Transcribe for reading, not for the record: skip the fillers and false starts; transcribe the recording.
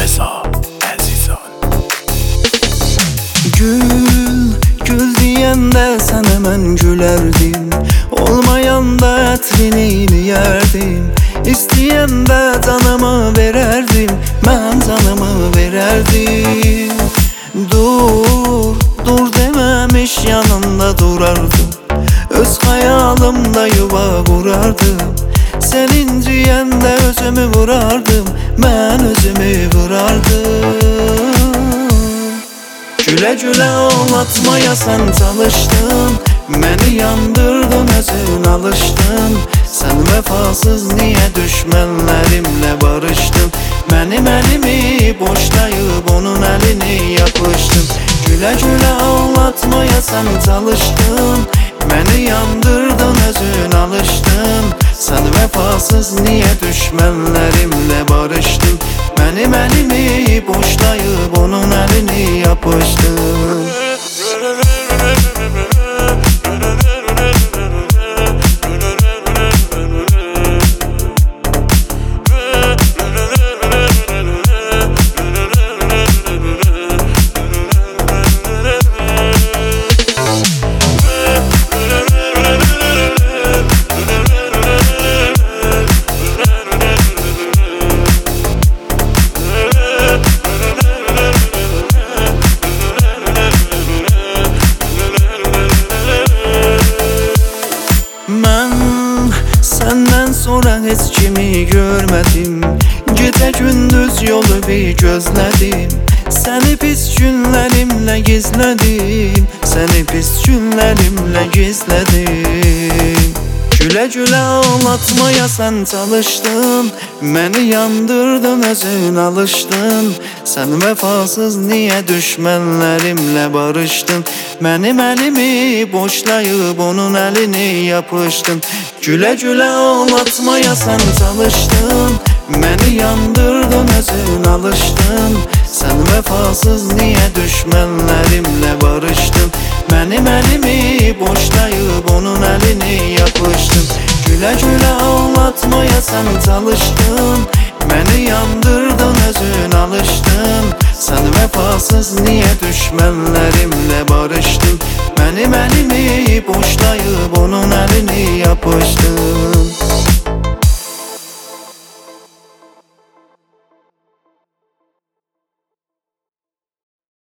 Reza Əzizov. Gül deyəndə sənə mən gülərdim, olmayanda ətrini yeyərdim. İstəyəndə canımı verərdim, mən canımı verərdim. Dur deməmiş yanında durardım, öz xəyalımda yuva qurardım. Sən inciyəndə özümü vurardım, mən özümü vurardım. Gülə-gülə ağlatmaya sən çalışdın, məni yandırdın, özün alışdın. Sən vəfasız niyə düşmənlərimlə barışdın? Mənim əlimi boşlayıb onun əlini yapışdın. Gülə-gülə ağlatmaya sən çalışdın, məni yandırdın, özün alışdın. Sən vəfasız niyə düşmənlərimlə barışdın? Mənim əlimi boşlayıb onun əlini yapışdın. Səndən sonra heç kimi görmədim, gecə gündüz yolu bir gözlədim. Səni pis günlərimlə gizlədim, səni pis günlərimlə gizlədim. Gülə-gülə ağlatmaya sən çalışdın, məni yandırdın, özün alışdın. Sən vəfasız niyə düşmənlərimlə barışdın? Mənim əlimi boşlayıb onun əlini yapışdın. Gülə-gülə ağlatmaya sən çalışdın, məni yandırdın, özün alışdın. Sən vəfasız niyə düşmənlərimlə barışdın? Mənim əlimi boşlayıb onun əlini yapışdın. Gülə-gülə ağlatmaya sən çalışdın, məni yandırdın, özün alışdın. Sən vəfasız niyə düşmənlərimlə barışdın? Mənim əlimi boşlayıb onun əlini yapışdın.